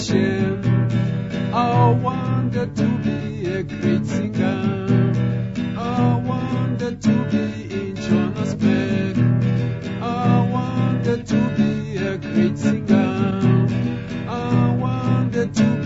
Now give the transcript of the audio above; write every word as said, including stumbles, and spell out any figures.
musician. I wanted to be a great singer. I wanted to be in Johannesburg. I wanted to be a great singer. I wanted to